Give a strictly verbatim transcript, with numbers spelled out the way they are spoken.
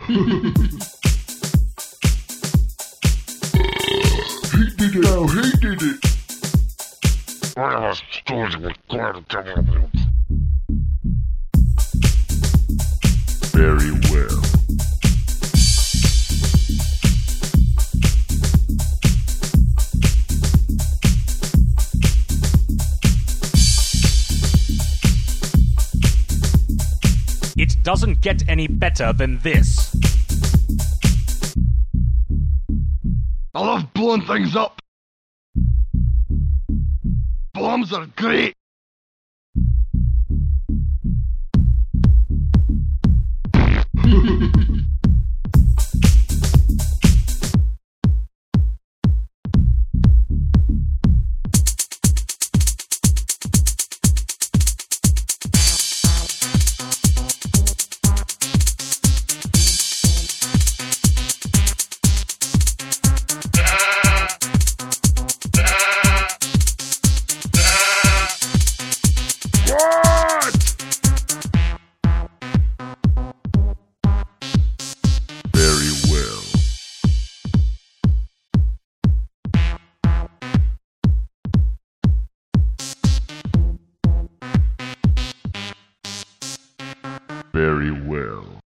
He did it. No, he did it. One of us stories was going to tell you. Very well. It doesn't get any better than this. I love blowing things up. Bombs are great. Very well. Very well.